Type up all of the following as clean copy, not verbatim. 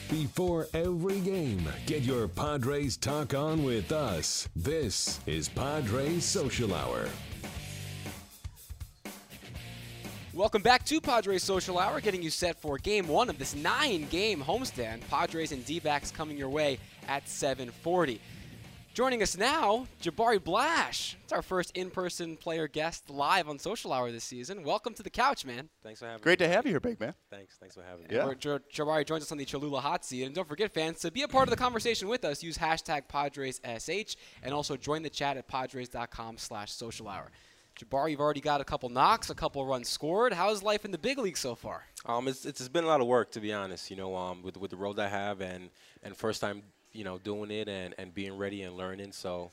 Before every game, get your Padres talk on with us. This is Padres Social Hour. Welcome back to Padres Social Hour, getting you set for Game 1 of this 9-game homestand. Padres and D-backs coming your way at 7:40. Joining us now, Jabari Blash. It's our first in-person player guest live on Social Hour this season. Welcome to the couch, man. Thanks for having me. Great to have you here, big man. Thanks for having me. Yeah. Jabari joins us on the Cholula Hot Seat. And don't forget, fans, to be a part of the conversation with us, use hashtag PadresSH and also join the chat at Padres.com/Social Hour. Jabari, you've already got a couple knocks, a couple runs scored. How's life in the big league so far? It's been a lot of work, to be honest, with the roles I have and first time, doing it and being ready and learning. So,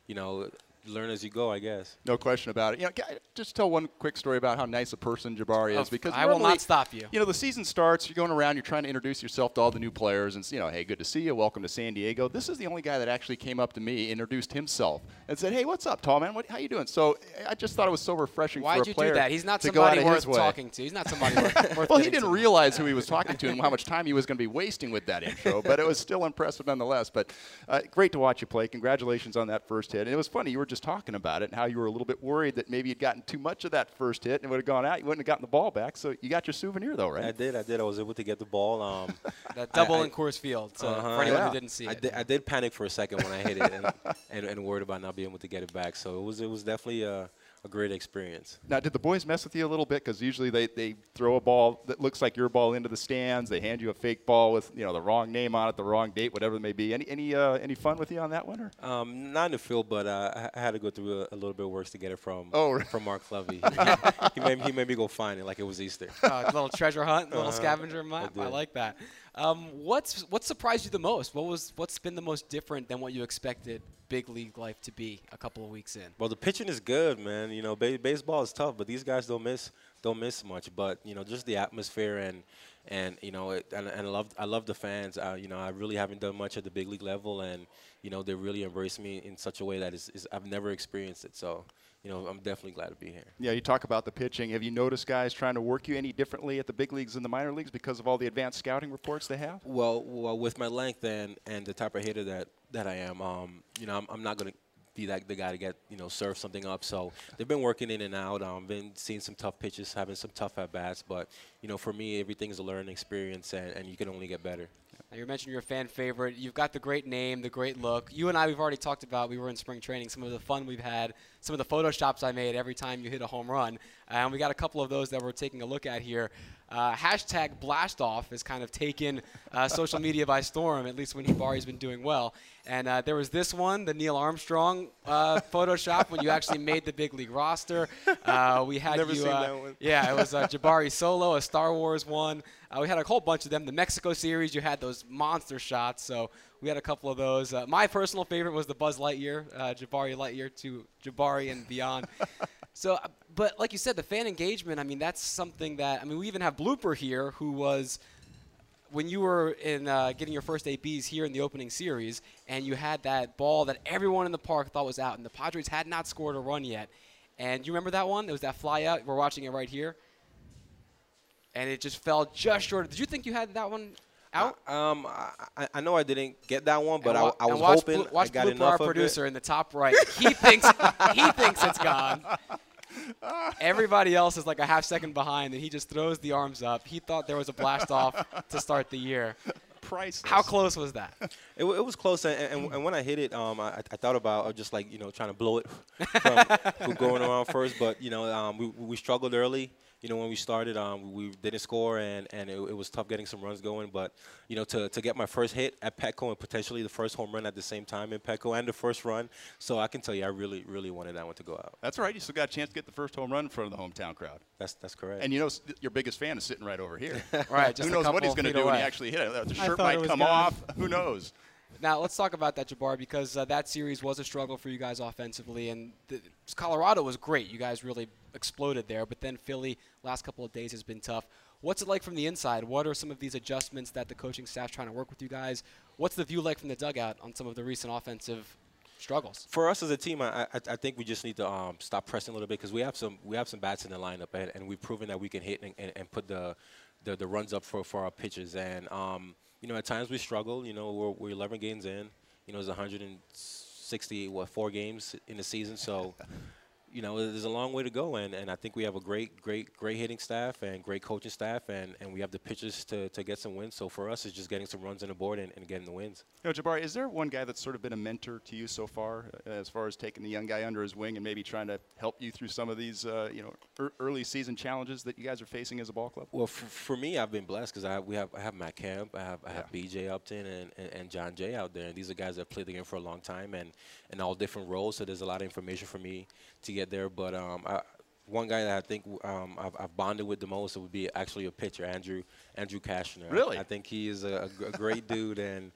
learn as you go, I guess. No question about it. Just tell one quick story about how nice a person Jabari is. Because I will not stop you. The season starts, you're going around, you're trying to introduce yourself to all the new players and, hey, good to see you, welcome to San Diego. This is the only guy that actually came up to me, introduced himself, and said, hey, what's up, tall man? How you doing? So I just thought it was so refreshing for a player to go out of his way. Why'd you do that? He's not somebody worth talking to. He's not somebody worth Well, he didn't realize who he was talking to and how much time he was going to be wasting with that intro, but it was still impressive nonetheless. But great to watch you play. Congratulations on that first hit. And it was funny, you were just talking about it, how you were a little bit worried that maybe you'd gotten too much of that first hit and it would have gone out. You wouldn't have gotten the ball back. So you got your souvenir, though, right? I did. I was able to get the ball. That double in Coors Field, so for anyone who didn't see it. I did panic for a second when I hit it and worried about not being able to get it back. So it was definitely a great experience. Now, did the boys mess with you a little bit? Because usually they throw a ball that looks like your ball into the stands. They hand you a fake ball with the wrong name on it, the wrong date, whatever it may be. Any fun with you on that one? Or? Not in the field, but I had to go through a little bit worse to get it from Mark Flovey. he made me go find it like it was Easter. A little treasure hunt, a little scavenger map. I like that. What surprised you the most? What's been the most different than what you expected big league life to be a couple of weeks in? Well, the pitching is good, man. Baseball is tough, but these guys don't miss much. But just the atmosphere and I love the fans. I really haven't done much at the big league level, and they really embrace me in such a way that is I've never experienced it. So. I'm definitely glad to be here. Yeah, you talk about the pitching. Have you noticed guys trying to work you any differently at the big leagues and the minor leagues because of all the advanced scouting reports they have? Well, with my length and the type of hitter that I am, I'm not going to be the guy to get, serve something up. So they've been working in and out. Been seeing some tough pitches, having some tough at-bats. But, for me, everything's a learning experience, and you can only get better. Now, you mentioned you're a fan favorite. You've got the great name, the great look. You and I, we've already talked about, we were in spring training, some of the fun we've had, some of the Photoshops I made every time you hit a home run. And we got a couple of those that we're taking a look at here. Hashtag Blastoff has kind of taken social media by storm, at least when Jabari's been doing well. And there was this one, the Neil Armstrong Photoshop, when you actually made the big league roster. We had Never seen that one. Yeah, it was Jabari solo, a Star Wars one. We had a whole bunch of them. The Mexico series, you had those monster shots. So we had a couple of those. My personal favorite was the Buzz Lightyear, Jabari Lightyear to Jabari and beyond. So, but like you said, the fan engagement, that's something that, we even have Blooper here, who was, when you were in getting your first ABs here in the opening series, and you had that ball that everyone in the park thought was out, and the Padres had not scored a run yet. And you remember that one? It was that fly out. We're watching it right here. And it just fell just short. Did you think you had that one out? I know I didn't get that one, but I was hoping watch I got Blooper, enough our of producer, in the top right. He thinks it's gone. Everybody else is like a half second behind, and he just throws the arms up. He thought there was a blast off to start the year. Priceless. How close was that? It was close, and when I hit it, I thought about just trying to blow it from going around first, but we struggled early. When we started, we didn't score, and it was tough getting some runs going. But, to get my first hit at Petco and potentially the first home run at the same time in Petco and the first run, so I can tell you I really, really wanted that one to go out. That's all right. You still got a chance to get the first home run in front of the hometown crowd. That's correct. And your biggest fan is sitting right over here. Right. Just Who knows what he's going to do when he actually hit it? The shirt might come off. Who knows? Now, let's talk about that, Jabbar, because that series was a struggle for you guys offensively, and Colorado was great. You guys really exploded there, but then Philly, last couple of days, has been tough. What's it like from the inside? What are some of these adjustments that the coaching staff's trying to work with you guys? What's the view like from the dugout on some of the recent offensive struggles? For us as a team, I think we just need to stop pressing a little bit because we have some bats in the lineup, and we've proven that we can hit and put the runs up for our pitchers. And you know, at times we struggle. You know, we're 11 games in. You know, there's 160, 4 games in the season. So, you know, there's a long way to go. And I think we have a great hitting staff and great coaching staff. And we have the pitchers to get some wins. So for us, it's just getting some runs on the board and getting the wins. You know, Jabari, is there one guy that's sort of been a mentor to you so far as taking the young guy under his wing and maybe trying to help you through some of these, you know, early season challenges that you guys are facing as a ball club? Well, for me, I've been blessed because I have Matt Kemp, I have B.J. Upton and John Jay out there. And these are guys that have played the game for a long time and all different roles. So there's a lot of information for me to get there. But one guy that I think I've bonded with the most would be actually a pitcher, Andrew Kashner. Really? I think he is a great dude and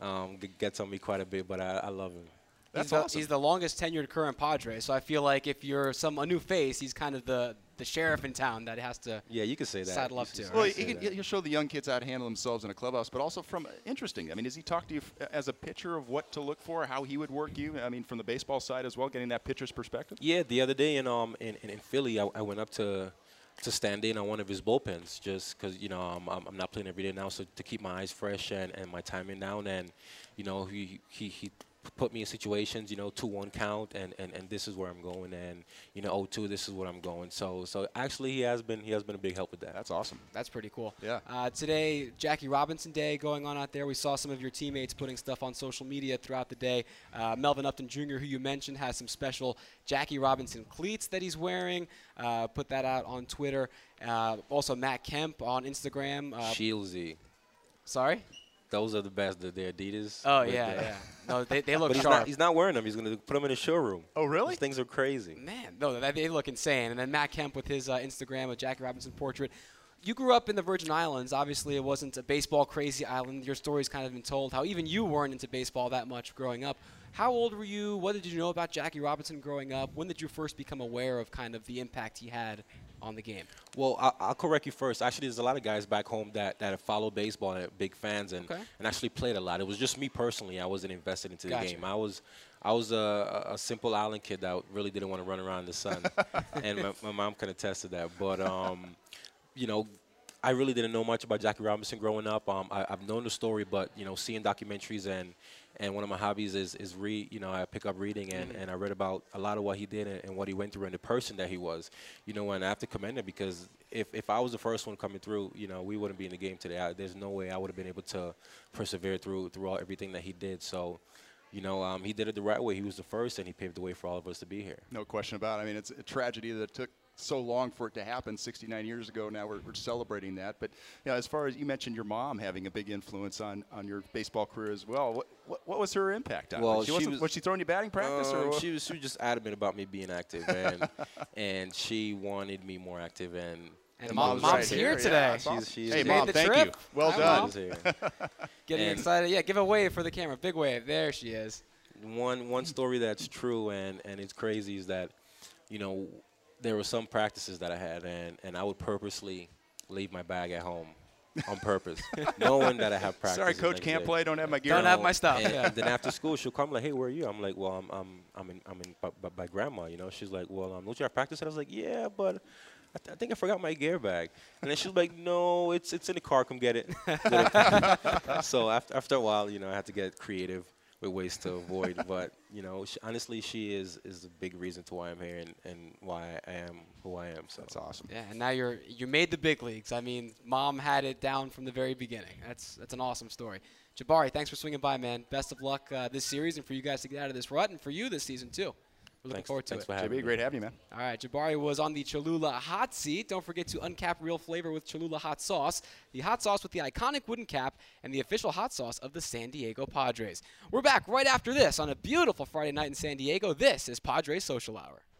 gets on me quite a bit, but I love him. That's awesome. He's the longest tenured current Padre, so I feel like if you're a new face, he's kind of the sheriff in town that has to you could say that. saddle up to. Well, he'll show the young kids how to handle themselves in a clubhouse, but also from interesting. I mean, does he talk to you as a pitcher of what to look for, how he would work you? I mean, from the baseball side as well, getting that pitcher's perspective. Yeah, the other day in Philly, I went up to stand in on one of his bullpens just because, you know, I'm not playing every day now, so to keep my eyes fresh and my timing down. And, you know, he put me in situations, you know, 2-1 count, and this is where I'm going, and, you know, 0-2, this is what I'm going. So actually he has been a big help with that. That's awesome. That's pretty cool. Yeah. Today, Jackie Robinson Day going on out there. We saw some of your teammates putting stuff on social media throughout the day. Melvin Upton Jr., who you mentioned, has some special Jackie Robinson cleats that he's wearing. Put that out on Twitter. Also, Matt Kemp on Instagram. Shieldsy. Sorry? Those are the best. The Adidas. Oh, yeah. No, they look but sharp. he's not wearing them. He's going to put them in his showroom. Oh, really? These things are crazy. Man, no, they look insane. And then Matt Kemp with his Instagram, a Jackie Robinson portrait. You grew up in the Virgin Islands. Obviously, it wasn't a baseball-crazy island. Your story's kind of been told how even you weren't into baseball that much growing up. How old were you? What did you know about Jackie Robinson growing up? When did you first become aware of kind of the impact he had on the game? Well, I'll correct you first. Actually, there's a lot of guys back home that have followed baseball and are big fans and actually played a lot. It was just me personally. I wasn't invested into the game. I was a simple island kid that really didn't want to run around in the sun, and my mom can attest to that. But you know, I really didn't know much about Jackie Robinson growing up. I've known the story, but, you know, seeing documentaries and one of my hobbies is read. You know, I pick up reading and I read about a lot of what he did and what he went through and the person that he was. You know, and I have to commend him because if I was the first one coming through, you know, we wouldn't be in the game today. There's no way I would have been able to persevere through everything that he did. So, you know, he did it the right way. He was the first, and he paved the way for all of us to be here. No question about it. I mean, it's a tragedy that it took so long for it to happen 69 years ago. Now we're celebrating that. But, you know, as far as you mentioned your mom having a big influence on your baseball career as well, what was her impact on it? Was she throwing you batting practice? Or she was just adamant about me being active, and she wanted me more active. And mom's right here today. Yeah, she's hey, Mom, thank you. Well done. Getting excited. Yeah, give a wave for the camera. Big wave. There she is. One story that's true and it's crazy is that, you know, there were some practices that I had, and I would purposely leave my bag at home on purpose, knowing that I have practice. Sorry, Coach, can't play. Don't have my gear. Don't have my stuff. And then after school, she'll come like, "Hey, where are you?" I'm like, "Well, I'm in by grandma." You know, she's like, "Well, don't you have practice?" And I was like, "Yeah, but I think I forgot my gear bag." And then she was like, "No, it's in the car. Come get it." So after a while, you know, I had to get creative with ways to avoid. But, you know, honestly, she is the big reason to why I'm here and why I am who I am. So that's awesome. Yeah, and now you made the big leagues. I mean, Mom had it down from the very beginning. That's an awesome story. Jabari, thanks for swinging by, man. Best of luck this series and for you guys to get out of this rut and for you this season, too. We're looking forward to it. For having me. Great having you, man. All right, Jabari was on the Cholula hot seat. Don't forget to uncap real flavor with Cholula hot sauce, the hot sauce with the iconic wooden cap, and the official hot sauce of the San Diego Padres. We're back right after this on a beautiful Friday night in San Diego. This is Padres Social Hour.